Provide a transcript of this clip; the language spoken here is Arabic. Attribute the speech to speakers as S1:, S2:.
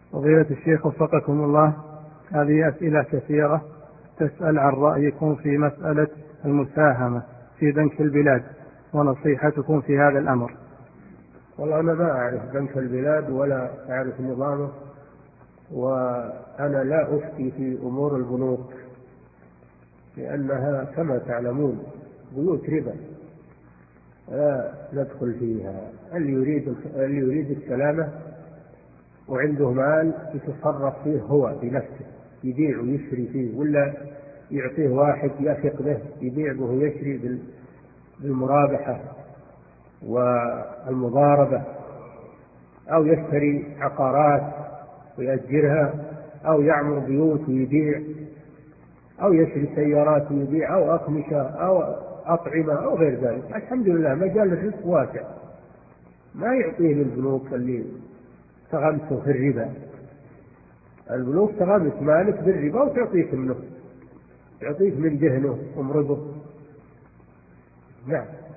S1: فضيلة الشيخ وفقكم الله، هذه أسئلة كثيرة تسأل عن رأيكم في مسألة المساهمة في بنك البلاد ونصيحتكم في هذا الأمر.
S2: والله أنا ما أعرف بنك البلاد ولا أعرف نظامه، وأنا لا أفتي في أمور البنوك لأنها كما تعلمون بيوت ربا، لا ندخل فيها. اللي يريد السلامة وعنده مال يتصرف فيه هو بنفسه، يبيع ويشري فيه، ولا يعطيه واحد يثق به يبيع به ويشري بالمرابحة والمضاربة، أو يشتري عقارات ويأجرها، أو يعمر بيوت ويبيع، أو يشري سيارات ويبيع، أو أقمشة أو أطعمة أو غير ذلك. الحمد لله مجال الرزق واسع، ما يعطيه للبنوك اللي تغمسه في الربا. البنوك تغمس مالك بالربا وتعطيك منه، تعطيك من دهنه ومرضه. نعم.